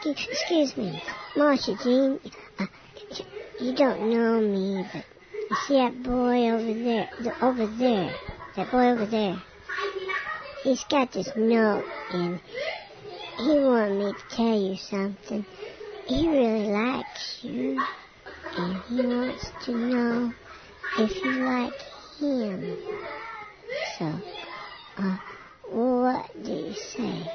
Excuse me, Marcia Jean. You don't know me, but you see that boy over there? That boy over there. He's got this note, and he wanted me to tell you something. He really likes you, and he wants to know if you like him. So, what do you say?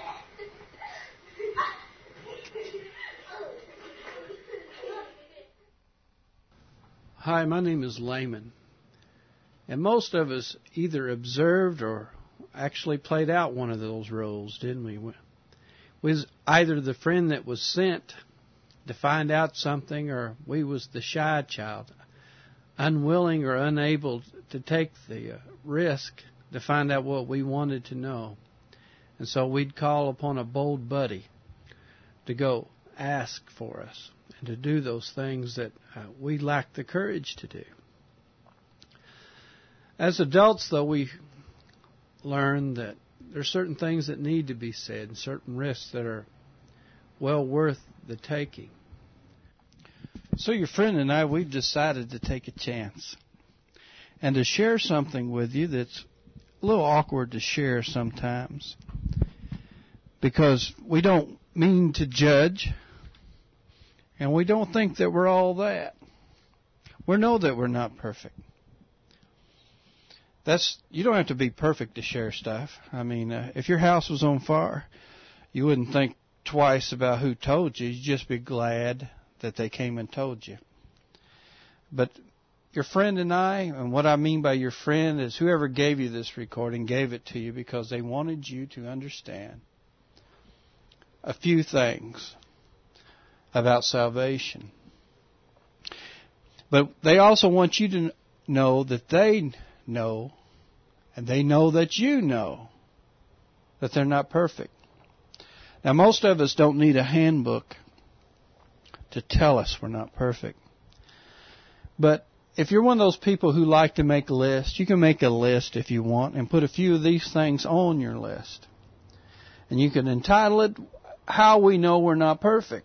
Hi, my name is Layman, and most of us either observed or actually played out one of those roles, didn't we? We was either the friend that was sent to find out something, or we was the shy child, unwilling or unable to take the risk to find out what we wanted to know. And so we'd call upon a bold buddy to go ask for us and to do those things that we lacked the courage to do. As adults, though, we learn that there are certain things that need to be said and certain risks that are well worth the taking. So your friend and I, we've decided to take a chance and to share something with you that's a little awkward to share sometimes, because we don't mean to judge, and we don't think that we're all that. We know that we're not perfect. You don't have to be perfect to share stuff. I mean, if your house was on fire, you wouldn't think twice about who told you. You'd just be glad that they came and told you. But your friend and I, and what I mean by your friend is whoever gave you this recording gave it to you because they wanted you to understand a few things about salvation. But they also want you to know that they know, and they know that you know, that they're not perfect. Now, most of us don't need a handbook to tell us we're not perfect. But if you're one of those people who like to make a list, you can make a list if you want and put a few of these things on your list. And you can entitle it, How We Know We're Not Perfect.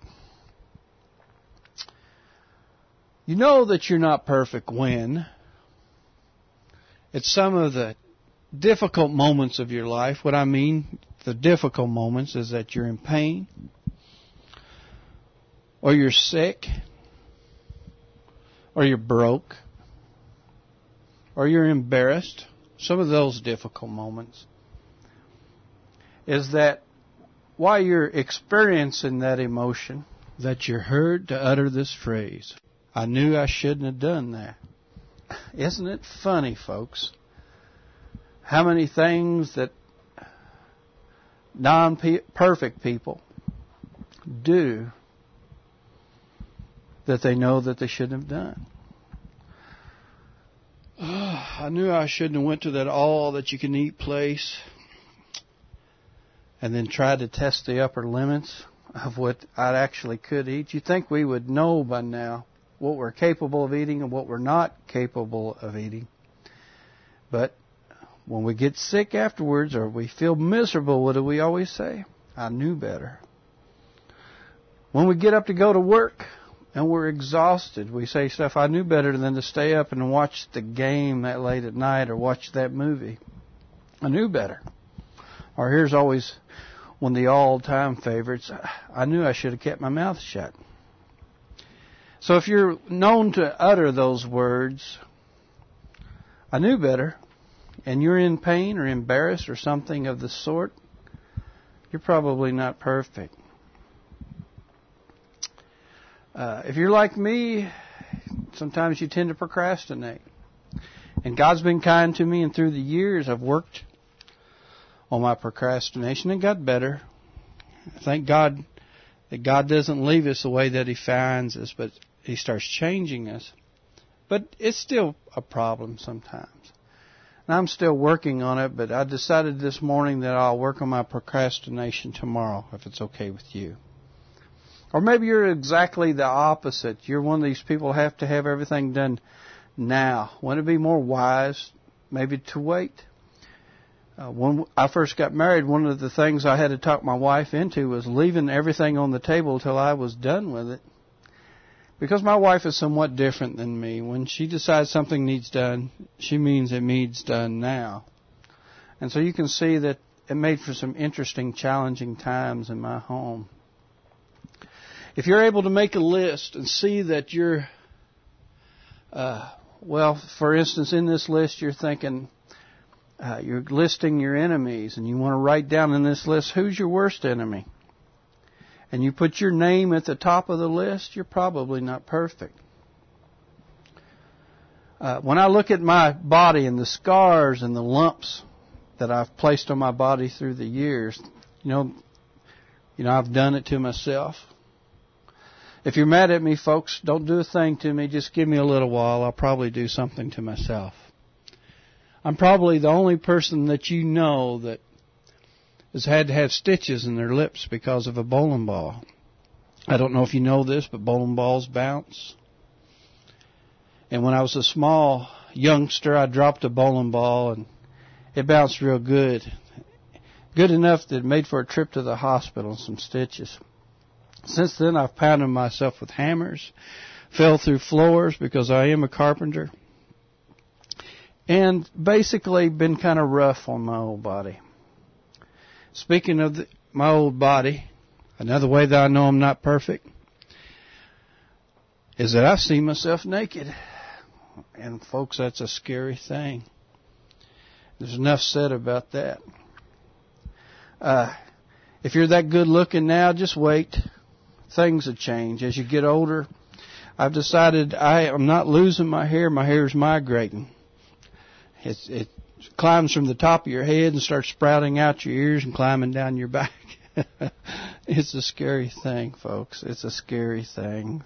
You know that you're not perfect when it's some of the difficult moments of your life. What I mean, the difficult moments, is that you're in pain, or you're sick, or you're broke, or you're embarrassed. Some of those difficult moments is that while you're experiencing that emotion, that you're heard to utter this phrase, I knew I shouldn't have done that. Isn't it funny, folks, how many things that non-perfect people do that they know that they shouldn't have done? I knew I shouldn't have went to that all-that-you-can-eat place and then tried to test the upper limits of what I actually could eat. You'd think we would know by now what we're capable of eating and what we're not capable of eating. But when we get sick afterwards or we feel miserable, what do we always say? I knew better. When we get up to go to work and we're exhausted, we say stuff, I knew better than to stay up and watch the game that late at night or watch that movie. I knew better. Or here's always one of the all-time favorites, I knew I should have kept my mouth shut. So if you're known to utter those words, I knew better, and you're in pain or embarrassed or something of the sort, you're probably not perfect. If you're like me, sometimes you tend to procrastinate. And God's been kind to me, and through the years I've worked on my procrastination and got better. Thank God that God doesn't leave us the way that He finds us, but He starts changing us. But it's still a problem sometimes. And I'm still working on it, but I decided this morning that I'll work on my procrastination tomorrow, if it's okay with you. Or maybe you're exactly the opposite. You're one of these people who have to have everything done now. Wouldn't it be more wise maybe to wait? When I first got married, one of the things I had to talk my wife into was leaving everything on the table till I was done with it. Because my wife is somewhat different than me. When she decides something needs done, she means it needs done now. And so you can see that it made for some interesting, challenging times in my home. If you're able to make a list and see that you're, for instance, in this list you're thinking, you're listing your enemies, and you want to write down in this list who's your worst enemy. And you put your name at the top of the list, you're probably not perfect. When I look at my body and the scars and the lumps that I've placed on my body through the years, you know, I've done it to myself. If you're mad at me, folks, don't do a thing to me. Just give me a little while. I'll probably do something to myself. I'm probably the only person that you know that has had to have stitches in their lips because of a bowling ball. I don't know if you know this, but bowling balls bounce. And when I was a small youngster, I dropped a bowling ball and it bounced real good. Good enough that it made for a trip to the hospital and some stitches. Since then, I've pounded myself with hammers, fell through floors because I am a carpenter, and basically been kind of rough on my old body. Speaking of my old body, another way that I know I'm not perfect is that I see myself naked. And folks, that's a scary thing. There's enough said about that. If you're that good looking now, just wait. Things will change. As you get older, I've decided I am not losing my hair. My hair is migrating. It climbs from the top of your head and starts sprouting out your ears and climbing down your back. It's a scary thing, folks. It's a scary thing.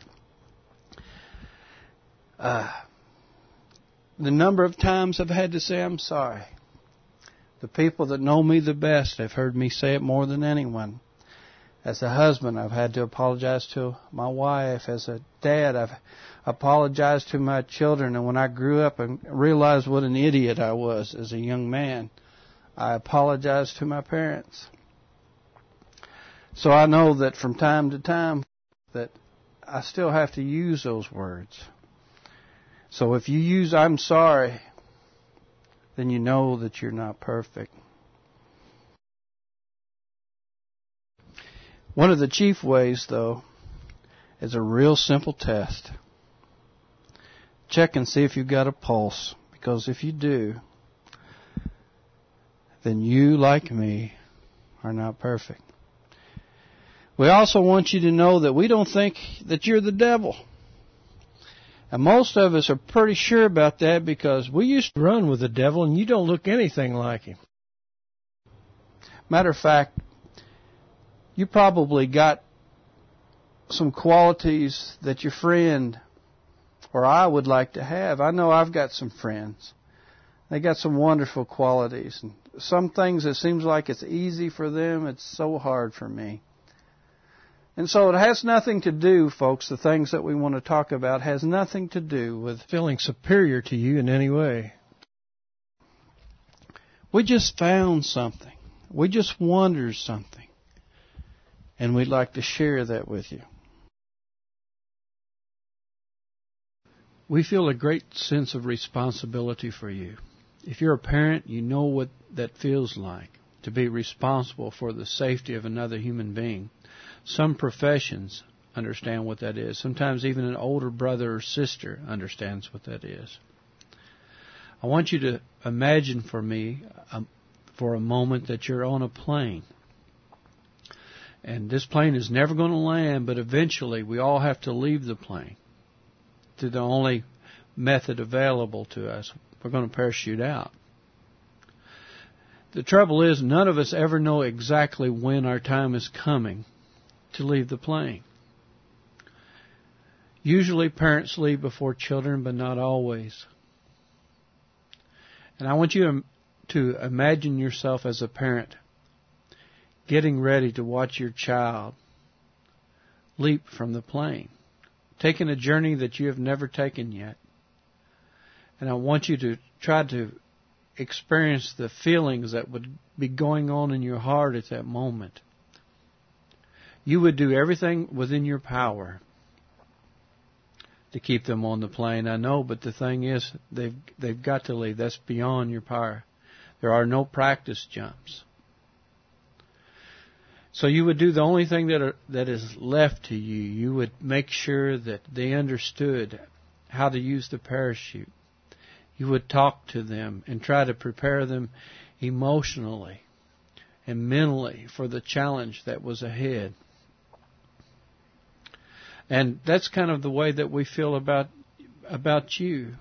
The number of times I've had to say I'm sorry. The people that know me the best have heard me say it more than anyone. As a husband, I've had to apologize to my wife. As a dad, I've apologized to my children. And when I grew up and realized what an idiot I was as a young man, I apologized to my parents. So I know that from time to time that I still have to use those words. So if you use I'm sorry, then you know that you're not perfect. One of the chief ways, though, is a real simple test. Check and see if you've got a pulse, because if you do, then you, like me, are not perfect. We also want you to know that we don't think that you're the devil. And most of us are pretty sure about that because we used to run with the devil and you don't look anything like him. Matter of fact, you probably got some qualities that your friend or I would like to have. I know I've got some friends. They got some wonderful qualities. And some things it seems like it's easy for them, it's so hard for me. And so it has nothing to do, folks, the things that we want to talk about has nothing to do with feeling superior to you in any way. We just found something. We just wondered something. And we'd like to share that with you. We feel a great sense of responsibility for you. If you're a parent, you know what that feels like, to be responsible for the safety of another human being. Some professions understand what that is. Sometimes even an older brother or sister understands what that is. I want you to imagine for me, for a moment, that you're on a plane. And this plane is never going to land, but eventually we all have to leave the plane through the only method available to us. We're going to parachute out. The trouble is, none of us ever know exactly when our time is coming to leave the plane. Usually parents leave before children, but not always. And I want you to imagine yourself as a parent getting ready to watch your child leap from the plane, taking a journey that you have never taken yet. And I want you to try to experience the feelings that would be going on in your heart at that moment. You would do everything within your power to keep them on the plane. I know, but the thing is, they've got to leave. That's beyond your power. There are no practice jumps. So you would do the only thing that is left to you. You would make sure that they understood how to use the parachute. You would talk to them and try to prepare them emotionally and mentally for the challenge that was ahead. And that's kind of the way that we feel about you.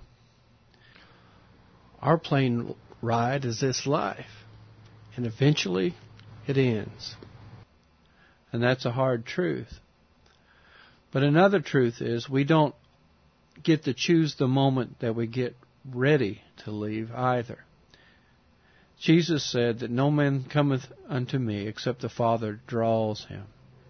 Our plane ride is this life, and eventually it ends. And that's a hard truth. But another truth is we don't get to choose the moment that we get ready to leave either. Jesus said that no man cometh unto me except the Father draws him.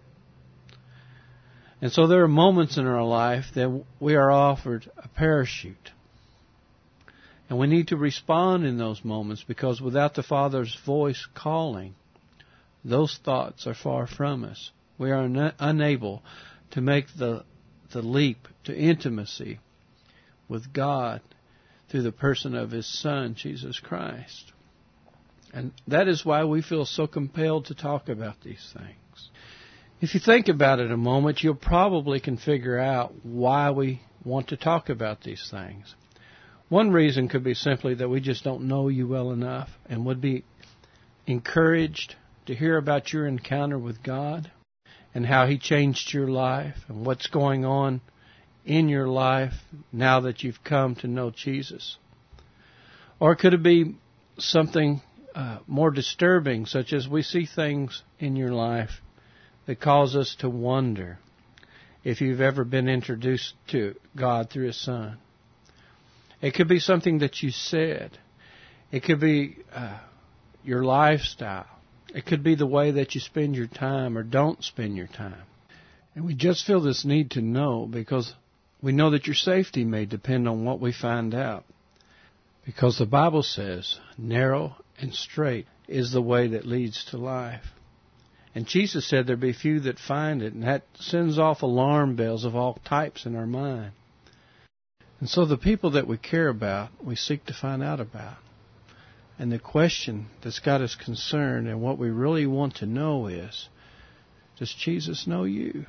And so there are moments in our life that we are offered a parachute. And we need to respond in those moments, because without the Father's voice calling, those thoughts are far from us. We are unable to make the leap to intimacy with God through the person of His Son, Jesus Christ. And that is why we feel so compelled to talk about these things. If you think about it a moment, you'll probably can figure out why we want to talk about these things. One reason could be simply that we just don't know you well enough and would be encouraged to hear about your encounter with God and how He changed your life and what's going on in your life now that you've come to know Jesus. Or could it be something more disturbing, such as we see things in your life that cause us to wonder if you've ever been introduced to God through His Son. It could be something that you said. It could be your lifestyle. It could be the way that you spend your time or don't spend your time. And we just feel this need to know because we know that your safety may depend on what we find out. Because the Bible says, narrow and straight is the way that leads to life. And Jesus said there be few that find it, and that sends off alarm bells of all types in our mind. And so the people that we care about, we seek to find out about. And the question that's got us concerned and what we really want to know is, does Jesus know you?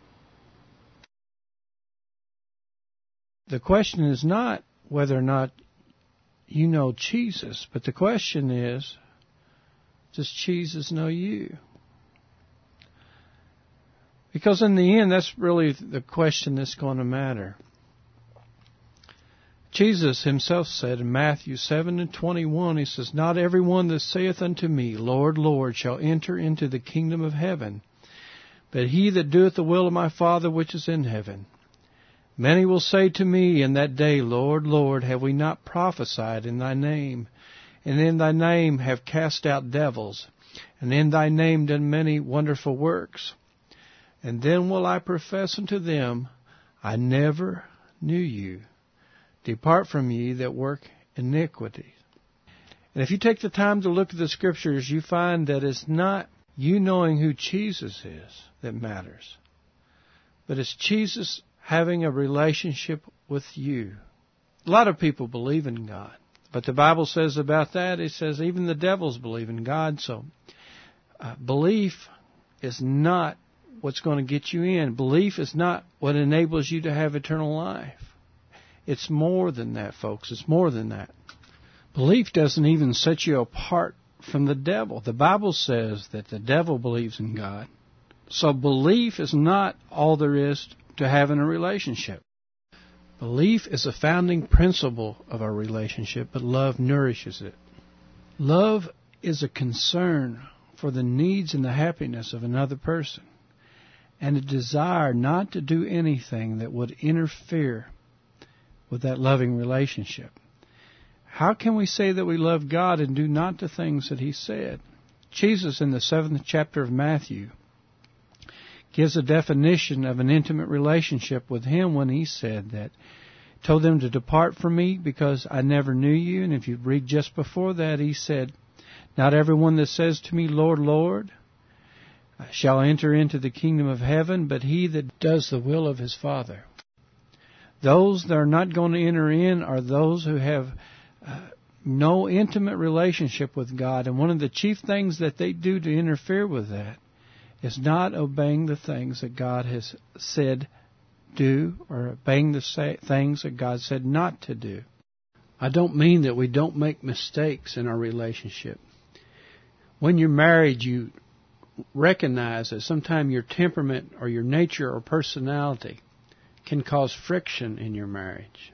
The question is not whether or not you know Jesus, but the question is, does Jesus know you? Because in the end, that's really the question that's going to matter. Jesus Himself said in Matthew 7:21, He says, not every one that saith unto me, Lord, Lord, shall enter into the kingdom of heaven, but he that doeth the will of my Father which is in heaven. Many will say to me in that day, Lord, Lord, have we not prophesied in Thy name? And in Thy name have cast out devils, and in Thy name done many wonderful works. And then will I profess unto them, I never knew you. Depart from ye that work iniquity. And if you take the time to look at the Scriptures, you find that it's not you knowing who Jesus is that matters, but it's Jesus having a relationship with you. A lot of people believe in God, but the Bible says about that, it says even the devils believe in God. So belief is not what's going to get you in. Belief is not what enables you to have eternal life. It's more than that, folks. It's more than that. Belief doesn't even set you apart from the devil. The Bible says that the devil believes in God. So belief is not all there is to having a relationship. Belief is a founding principle of our relationship, but love nourishes it. Love is a concern for the needs and the happiness of another person, and a desire not to do anything that would interfere with that loving relationship. How can we say that we love God and do not the things that He said? Jesus, in the 7th chapter of Matthew, gives a definition of an intimate relationship with Him when He said that told them to depart from me because I never knew you. And if you read just before that, he said, not everyone that says to me, Lord, Lord, shall enter into the kingdom of heaven, but he that does the will of his Father. Those that are not going to enter in are those who have no intimate relationship with God. And one of the chief things that they do to interfere with that is not obeying the things that God has said do, or obeying the things that God said not to do. I don't mean that we don't make mistakes in our relationship. When you're married, you recognize that sometimes your temperament or your nature or personality can cause friction in your marriage.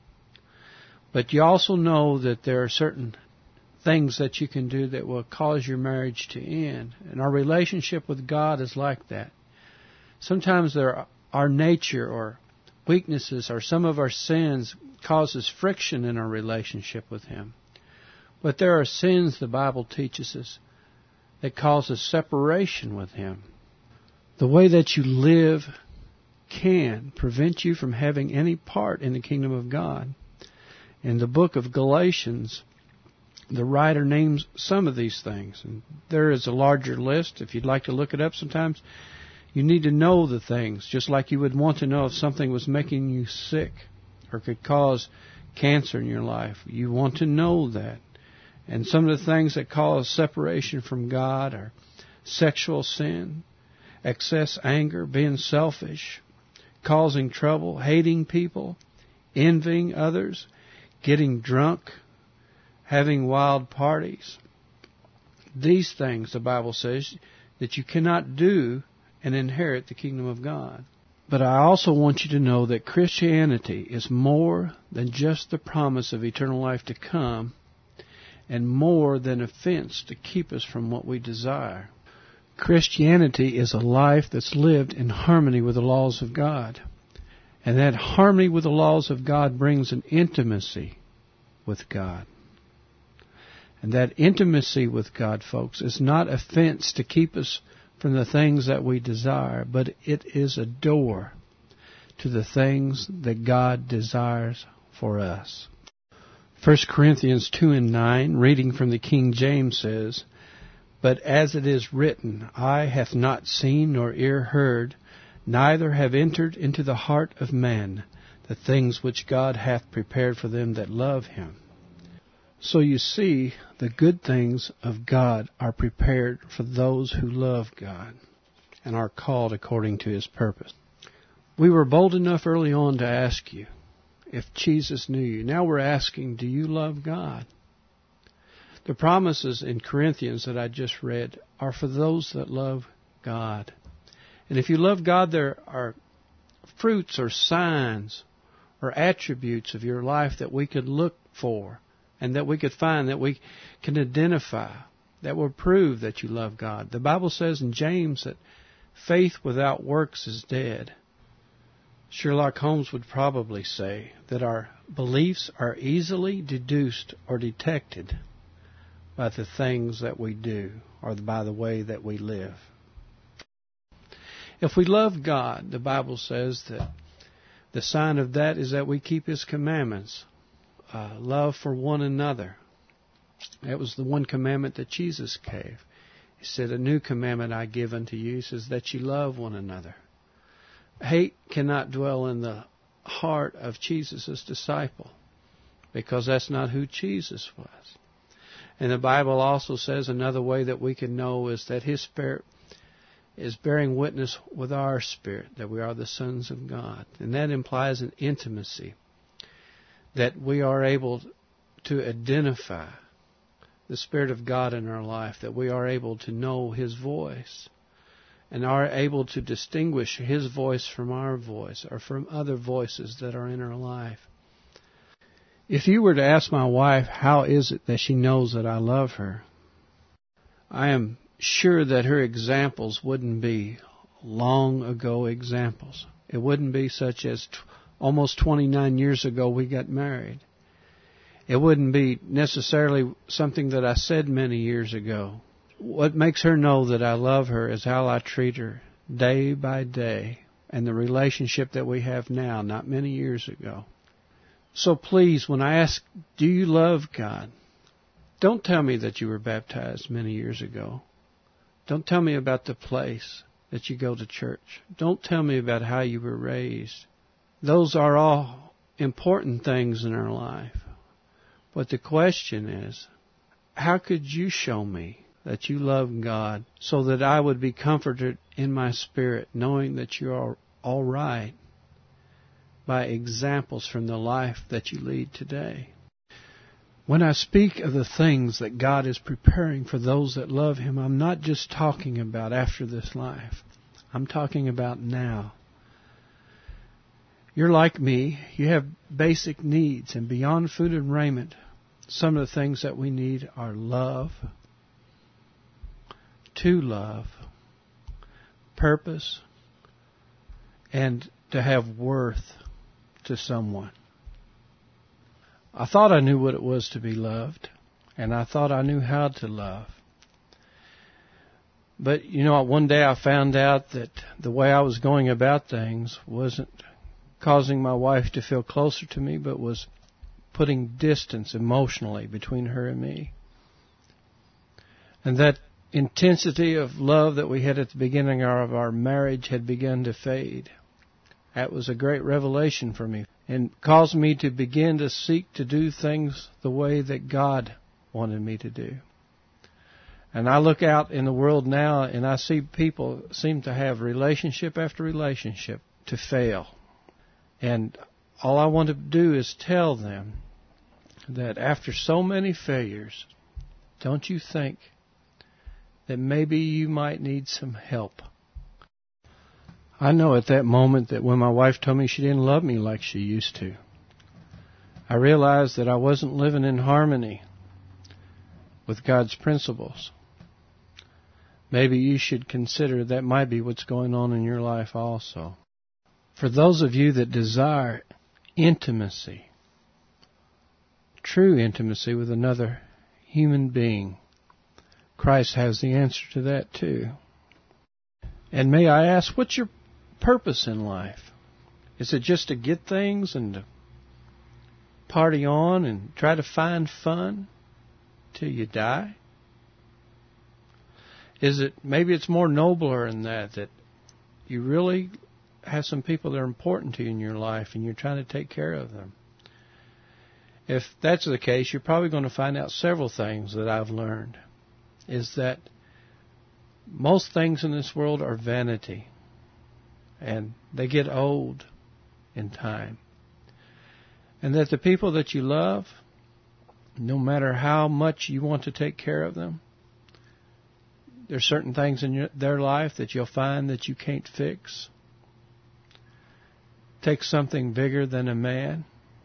But you also know that there are certain things that you can do that will cause your marriage to end. And our relationship with God is like that. Sometimes our nature or weaknesses or some of our sins causes friction in our relationship with Him. But there are sins, the Bible teaches us, that causes separation with Him. The way that you live can prevent you from having any part in the kingdom of God. In the book of Galatians, the writer names some of these things. And there is a larger list. If you'd like to look it up sometimes, you need to know the things, just like you would want to know if something was making you sick or could cause cancer in your life. You want to know that. And some of the things that cause separation from God are sexual sin, excess anger, being selfish, causing trouble, hating people, envying others, getting drunk, having wild parties. These things, the Bible says, that you cannot do and inherit the kingdom of God. But I also want you to know that Christianity is more than just the promise of eternal life to come, and more than a fence to keep us from what we desire. Christianity is a life that's lived in harmony with the laws of God. And that harmony with the laws of God brings an intimacy with God. And that intimacy with God, folks, is not a fence to keep us from the things that we desire, but it is a door to the things that God desires for us. 1 Corinthians 2:9, reading from the King James, says, But as it is written, Eye hath not seen nor ear heard, neither have entered into the heart of man the things which God hath prepared for them that love Him. So you see, the good things of God are prepared for those who love God and are called according to His purpose. We were bold enough early on to ask you if Jesus knew you. Now we're asking, do you love God? The promises in Corinthians that I just read are for those that love God. And if you love God, there are fruits or signs or attributes of your life that we could look for and that we could find, that we can identify, that will prove that you love God. The Bible says in James that faith without works is dead. Sherlock Holmes would probably say that our beliefs are easily deduced or detected by the things that we do or by the way that we live. If we love God, the Bible says that the sign of that is that we keep His commandments. Love for one another. That was the one commandment that Jesus gave. He said, A new commandment I give unto you. He says that you love one another. Hate cannot dwell in the heart of Jesus' disciple, because that's not who Jesus was. And the Bible also says another way that we can know is that His Spirit is bearing witness with our spirit that we are the sons of God. And that implies an intimacy, that we are able to identify the Spirit of God in our life, that we are able to know His voice and are able to distinguish His voice from our voice or from other voices that are in our life. If you were to ask my wife, how is it that she knows that I love her, I am sure that her examples wouldn't be long ago examples. It wouldn't be such as almost 29 years ago we got married. It wouldn't be necessarily something that I said many years ago. What makes her know that I love her is how I treat her day by day and the relationship that we have now, not many years ago. So please, when I ask, do you love God? Don't tell me that you were baptized many years ago. Don't tell me about the place that you go to church. Don't tell me about how you were raised. Those are all important things in our life. But the question is, how could you show me that you love God so that I would be comforted in my spirit knowing that you are all right by examples from the life that you lead today? When I speak of the things that God is preparing for those that love Him, I'm not just talking about after this life. I'm talking about now. You're like me. You have basic needs, and beyond food and raiment, some of the things that we need are love, to love, purpose, and to have worth to someone. I thought I knew what it was to be loved, and I thought I knew how to love. But, one day I found out that the way I was going about things wasn't causing my wife to feel closer to me, but was putting distance emotionally between her and me. And that intensity of love that we had at the beginning of our marriage had begun to fade. That was a great revelation for me and caused me to begin to seek to do things the way that God wanted me to do. And I look out in the world now and I see people seem to have relationship after relationship to fail. And all I want to do is tell them that after so many failures, don't you think that maybe you might need some help? I know at that moment that when my wife told me she didn't love me like she used to, I realized that I wasn't living in harmony with God's principles. Maybe you should consider that might be what's going on in your life also. For those of you that desire intimacy, true intimacy with another human being, Christ has the answer to that too. And may I ask, what's your purpose in life? Is it just to get things and to party on and try to find fun till you die? Is it, maybe it's more nobler than that you really have some people that are important to you in your life and you're trying to take care of them? If that's the case, you're probably going to find out several things that I've learned. Is that most things in this world are vanity, and they get old in time. And that the people that you love, no matter how much you want to take care of them, there's certain things in their life that you'll find that you can't fix. It takes something bigger than a man.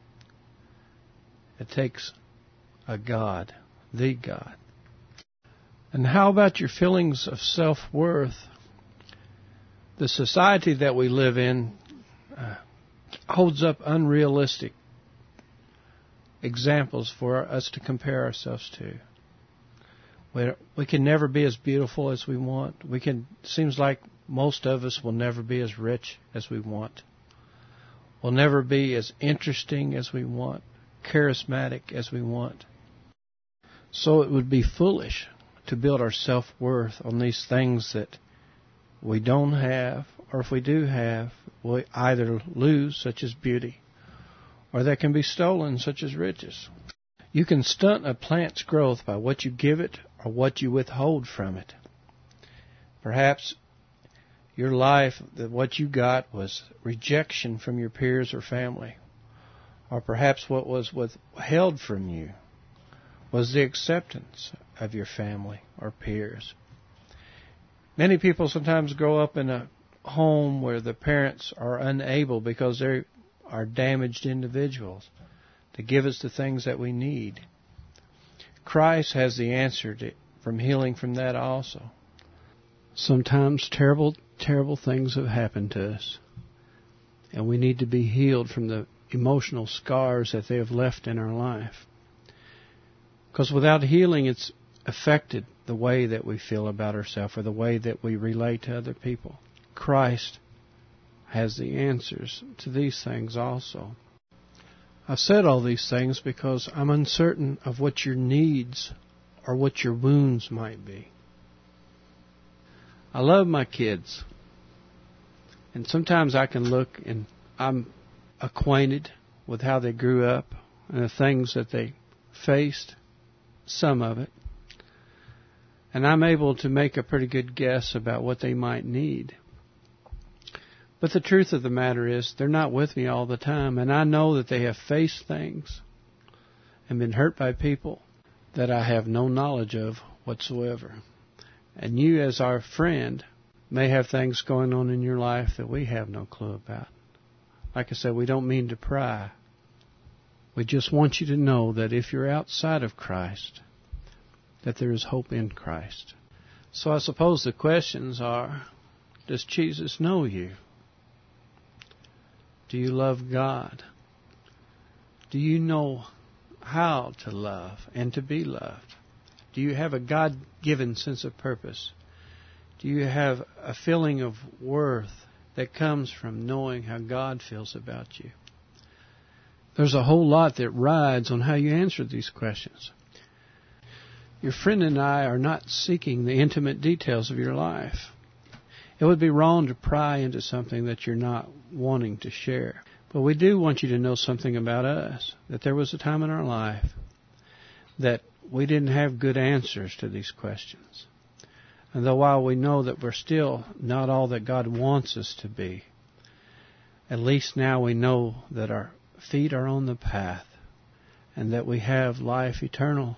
It takes a God, the God. And how about your feelings of self-worth? The society that we live in holds up unrealistic examples for us to compare ourselves to. We can never be as beautiful as we want. Seems like most of us will never be as rich as we want. We'll never be as interesting as we want, charismatic as we want. So it would be foolish to build our self-worth on these things that we don't have, or if we do have, we either lose, such as beauty, or that can be stolen, such as riches. You can stunt a plant's growth by what you give it or what you withhold from it. Perhaps your life, what you got was rejection from your peers or family. Or perhaps what was withheld from you was the acceptance of your family or peers. Many people sometimes grow up in a home where the parents are unable, because they are damaged individuals, to give us the things that we need. Christ has the answer from healing from that also. Sometimes terrible, terrible things have happened to us, and we need to be healed from the emotional scars that they have left in our life. Because without healing, it's affected the way that we feel about ourselves or the way that we relate to other people. Christ has the answers to these things also. I've said all these things because I'm uncertain of what your needs or what your wounds might be. I love my kids. And sometimes I can look and I'm acquainted with how they grew up and the things that they faced, some of it. And I'm able to make a pretty good guess about what they might need. But the truth of the matter is, they're not with me all the time, and I know that they have faced things and been hurt by people that I have no knowledge of whatsoever. And you, as our friend, may have things going on in your life that we have no clue about. Like I said, we don't mean to pry. We just want you to know that if you're outside of Christ, that there is hope in Christ. So I suppose the questions are, does Jesus know you? Do you love God? Do you know how to love and to be loved? Do you have a God-given sense of purpose? Do you have a feeling of worth that comes from knowing how God feels about you? There's a whole lot that rides on how you answer these questions. Your friend and I are not seeking the intimate details of your life. It would be wrong to pry into something that you're not wanting to share. But we do want you to know something about us, that there was a time in our life that we didn't have good answers to these questions. And though while we know that we're still not all that God wants us to be, at least now we know that our feet are on the path and that we have life eternal.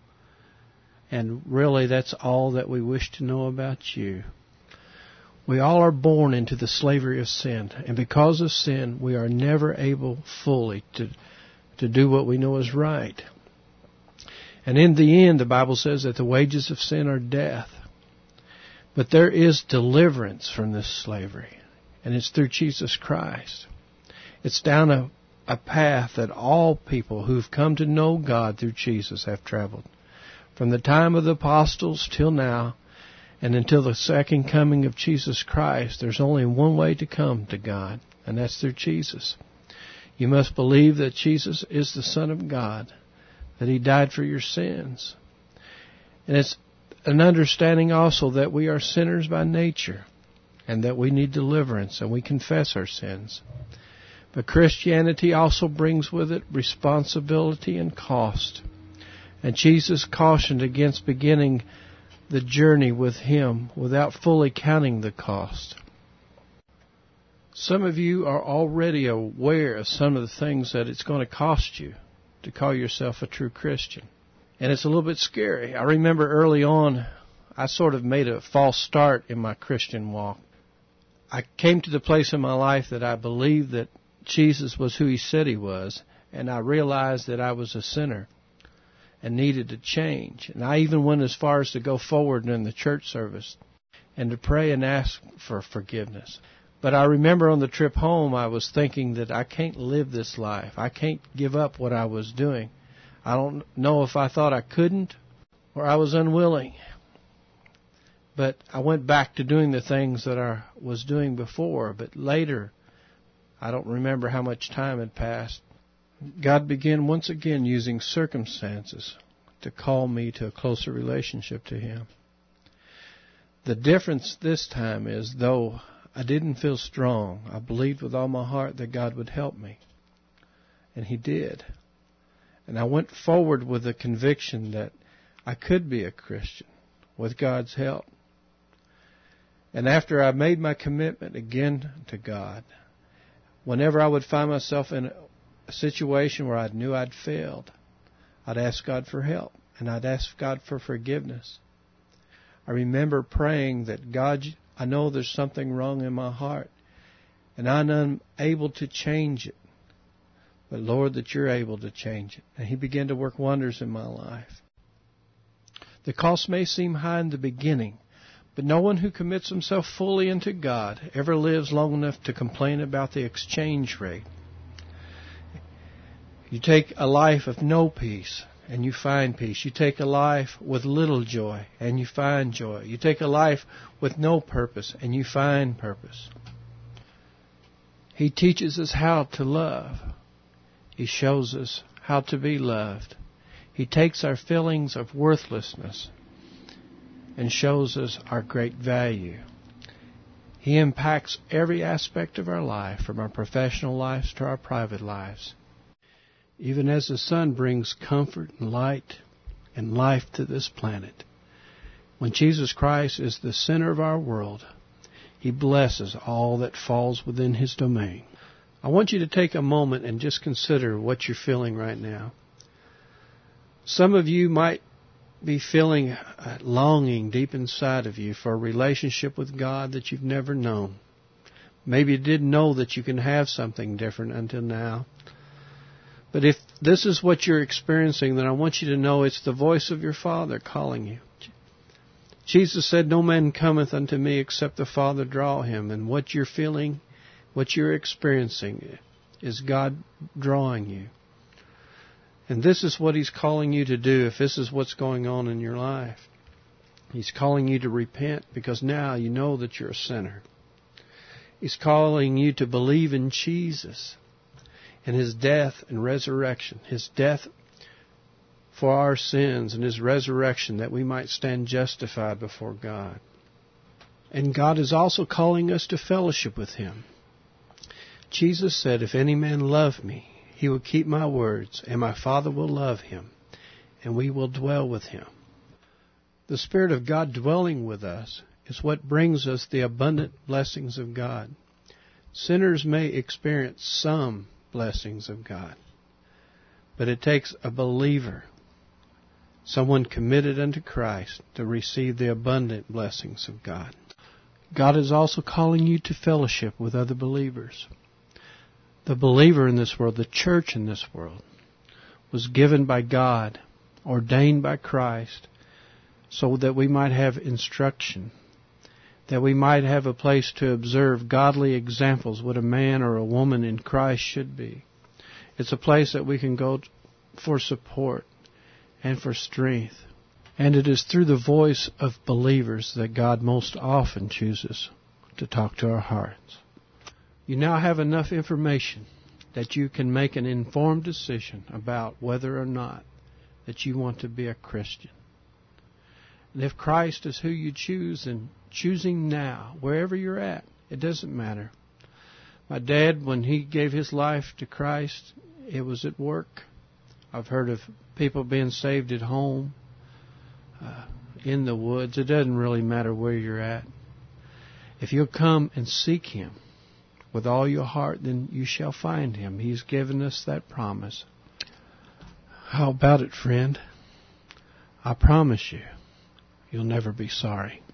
And really that's all that we wish to know about you. We all are born into the slavery of sin, and because of sin, we are never able fully to do what we know is right. And in the end, the Bible says that the wages of sin are death. But there is deliverance from this slavery, and it's through Jesus Christ. It's down a path that all people who've come to know God through Jesus have traveled. From the time of the apostles till now, and until the second coming of Jesus Christ, there's only one way to come to God, and that's through Jesus. You must believe that Jesus is the Son of God, that He died for your sins. And it's an understanding also that we are sinners by nature, and that we need deliverance, and we confess our sins. But Christianity also brings with it responsibility and cost. And Jesus cautioned against beginning the journey with Him without fully counting the cost. Some of you are already aware of some of the things that it's going to cost you to call yourself a true Christian. And it's a little bit scary. I remember early on, I sort of made a false start in my Christian walk. I came to the place in my life that I believed that Jesus was who He said He was, and I realized that I was a sinner and needed to change. And I even went as far as to go forward in the church service and to pray and ask for forgiveness. But I remember on the trip home, I was thinking that I can't live this life. I can't give up what I was doing. I don't know if I thought I couldn't or I was unwilling. But I went back to doing the things that I was doing before. But later, I don't remember how much time had passed, God began once again using circumstances to call me to a closer relationship to Him. The difference this time is, though I didn't feel strong, I believed with all my heart that God would help me. And He did. And I went forward with the conviction that I could be a Christian with God's help. And after I made my commitment again to God, whenever I would find myself in a situation where I knew I'd failed, I'd ask God for help, and I'd ask God for forgiveness. I remember praying that, God, I know there's something wrong in my heart, and I'm unable to change it. But Lord, that You're able to change it. And He began to work wonders in my life. The cost may seem high in the beginning, but no one who commits himself fully into God ever lives long enough to complain about the exchange rate. You take a life of no peace, and you find peace. You take a life with little joy, and you find joy. You take a life with no purpose, and you find purpose. He teaches us how to love. He shows us how to be loved. He takes our feelings of worthlessness and shows us our great value. He impacts every aspect of our life, from our professional lives to our private lives. Even as the sun brings comfort and light and life to this planet, when Jesus Christ is the center of our world, He blesses all that falls within His domain. I want you to take a moment and just consider what you're feeling right now. Some of you might be feeling a longing deep inside of you for a relationship with God that you've never known. Maybe you didn't know that you can have something different until now. But if this is what you're experiencing, then I want you to know it's the voice of your Father calling you. Jesus said, "No man cometh unto me except the Father draw him." And what you're feeling, what you're experiencing, is God drawing you. And this is what He's calling you to do if this is what's going on in your life. He's calling you to repent because now you know that you're a sinner. He's calling you to believe in Jesus and His death and resurrection. His death for our sins and His resurrection that we might stand justified before God. And God is also calling us to fellowship with Him. Jesus said, "If any man love me, he will keep my words, and my Father will love him, and we will dwell with him." The Spirit of God dwelling with us is what brings us the abundant blessings of God. Sinners may experience some blessings of God, but it takes a believer, someone committed unto Christ, to receive the abundant blessings of God. God is also calling you to fellowship with other believers. The believer in this world, the church in this world, was given by God, ordained by Christ, so that we might have instruction, that we might have a place to observe godly examples, what a man or a woman in Christ should be. It's a place that we can go for support and for strength. And it is through the voice of believers that God most often chooses to talk to our hearts. You now have enough information that you can make an informed decision about whether or not that you want to be a Christian. And if Christ is who you choose, then choosing now, wherever you're at, it doesn't matter. My dad, when he gave his life to Christ, it was at work. I've heard of people being saved at home, in the woods. It doesn't really matter where you're at. If you'll come and seek Him with all your heart, then you shall find Him. He's given us that promise. How about it, friend? I promise you, you'll never be sorry.